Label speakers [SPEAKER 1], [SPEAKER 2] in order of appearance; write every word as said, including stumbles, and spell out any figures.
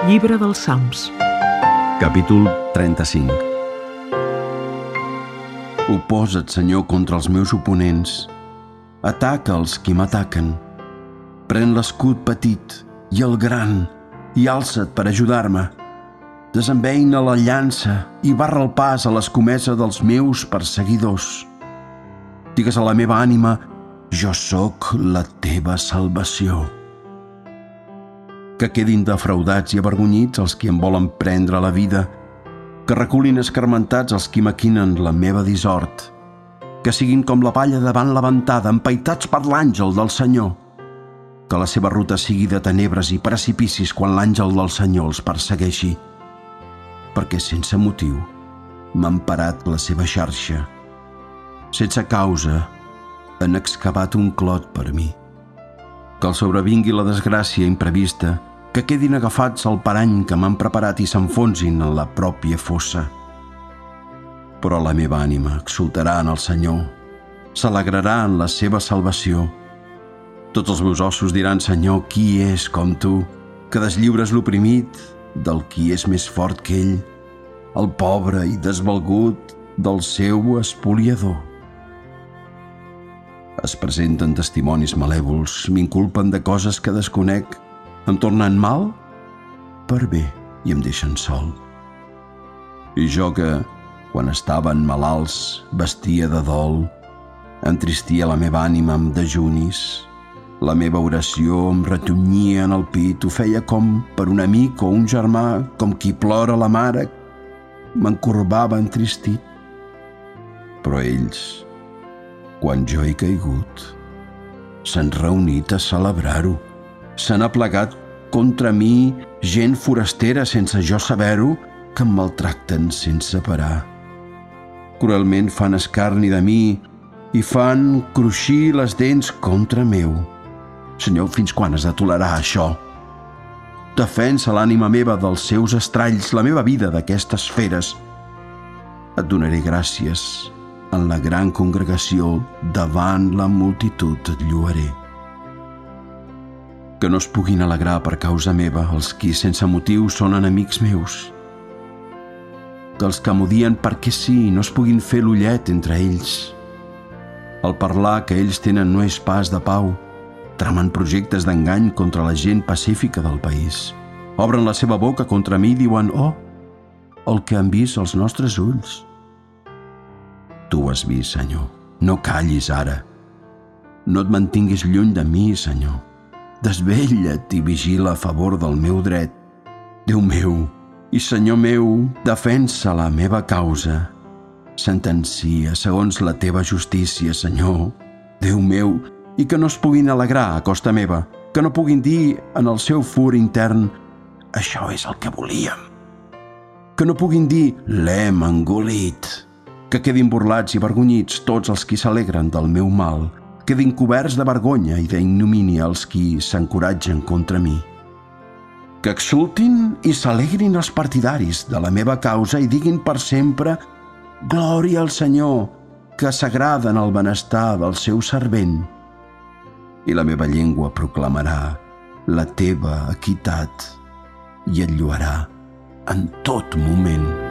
[SPEAKER 1] Llibre dels Salms.
[SPEAKER 2] Capítol trenta-cinc. Oposa't, Senyor, contra els meus oponents. Ataca els qui m'ataquen. Pren l'escut petit i el gran i alça't per ajudar-me. Desembeina la llança i barra el pas a l'escomesa dels meus perseguidors. Digues a la meva ànima: jo sóc la teva salvació. Que quedin defraudats i avergonyits els qui em volen prendre la vida, que reculin escarmentats els qui maquinen la meva dissort, que siguin com la palla davant la ventada, empaitats per l'àngel del Senyor, que la seva ruta sigui de tenebres i precipicis quan l'àngel del Senyor els persegueixi, perquè sense motiu m'han parat la seva xarxa. Sense causa han excavat un clot per mi. Que els sobrevingui la desgràcia imprevista, que quedin agafats al parany que m'han preparat i s'enfonsin en la pròpia fossa. Però la meva ànima exultarà en el Senyor, s'alegrarà en la seva salvació. Tots els meus ossos diran: Senyor, qui és com tu, que deslliures l'oprimit del qui és més fort que ell, el pobre i desvalgut del seu espoliador. Es presenten testimonis malèvols, m'inculpen de coses que desconec, em tornen mal per bé i em deixen sol. I jo que, quan estaven malalts, vestia de dol, entristia la meva ànima amb dejunis, la meva oració em retonyia en el pit, ho feia com per un amic o un germà, com qui plora la mare, m'encorbava entristit. Però ells, quan jo he caigut, s'han reunit a celebrar-ho. S'han aplegat contra mi gent forastera sense jo saber-ho, que em maltracten sense parar. Cruelment fan escarni de mi i fan cruixir les dents contra meu. Senyor, fins quan has de tolerar això? Defensa l'ànima meva dels seus estralls, la meva vida d'aquestes feres. Et donaré gràcies en la gran congregació, davant la multitud et lloaré. Que no es puguin alegrar per causa meva els qui sense motiu són enemics meus. Que els que m'odien perquè sí no es puguin fer l'ullet entre ells. El parlar que ells tenen no és pas de pau. Tramen projectes d'engany contra la gent pacífica del país. Obren la seva boca contra mi i diuen: oh, el que han vist els nostres ulls. Tu ho has vist, Senyor. No callis ara. No et mantinguis lluny de mi, Senyor. Desvetlla't i vigila a favor del meu dret. Déu meu i Senyor meu, defensa la meva causa. Sentencia segons la teva justícia, Senyor. Déu meu, i que no es puguin alegrar a costa meva, que no puguin dir en el seu fur intern: això és el que volíem. Que no puguin dir: l'hem engolit. Que quedin burlats i avergonyits tots els qui s'alegren del meu mal, quedin coberts de vergonya i d'ignomínia els qui s'encoratgen contra mi. Que exultin i s'alegrin els partidaris de la meva causa i diguin per sempre: glòria al Senyor, que s'agrada en el benestar del seu servent. I la meva llengua proclamarà la teva equitat i et lloarà en tot moment.